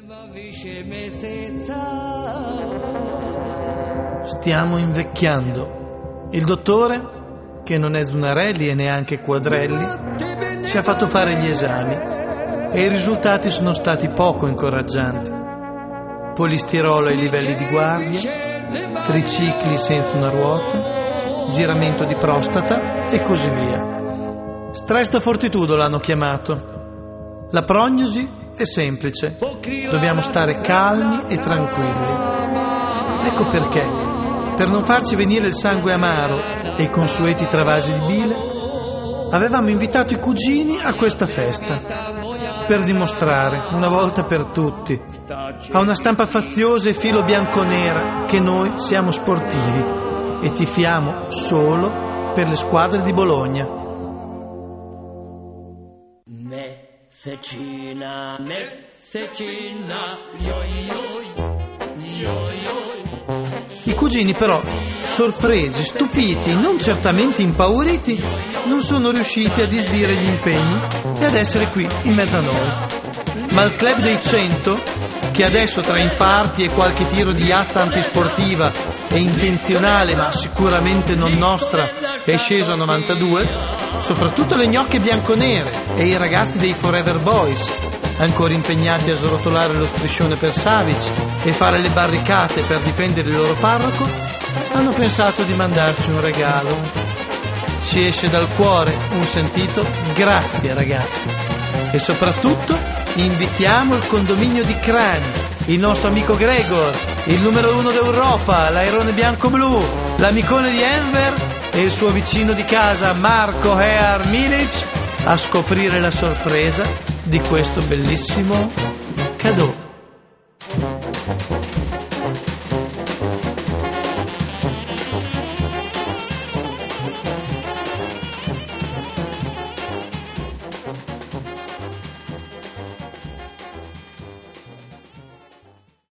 Stiamo invecchiando. Il dottore, che non è Zunarelli e neanche Quadrelli, ci ha fatto fare gli esami e i risultati sono stati poco incoraggianti. Polistirolo ai livelli di guardia, tricicli senza una ruota, giramento di prostata e così via. Stress da fortitudo l'hanno chiamato. La prognosi è semplice, dobbiamo stare calmi e tranquilli. Ecco perché, per non farci venire il sangue amaro e i consueti travasi di bile, avevamo invitato i cugini a questa festa, per dimostrare, una volta per tutti, a una stampa faziosa e filo bianconera, che noi siamo sportivi e tifiamo solo per le squadre di Bologna. Messecina, I cugini però, sorpresi, stupiti, non certamente impauriti, non sono riusciti a disdire gli impegni e ad essere qui in mezzo a noi. Ma il club dei 100, che adesso tra infarti e qualche tiro di azza antisportiva e intenzionale ma sicuramente non nostra è sceso a 92, soprattutto le gnocche bianconere e i ragazzi dei Forever Boys, ancora impegnati a srotolare lo striscione per Savic e fare le barricate per difendere il loro parroco, hanno pensato di mandarci un regalo. Ci esce dal cuore un sentito grazie ragazzi, e soprattutto invitiamo il condominio di Crani, il nostro amico Gregor, il numero 1 d'Europa, l'airone bianco-blu, l'amicone di Enver e il suo vicino di casa Marko Hear Milic a scoprire la sorpresa di questo bellissimo cadeau.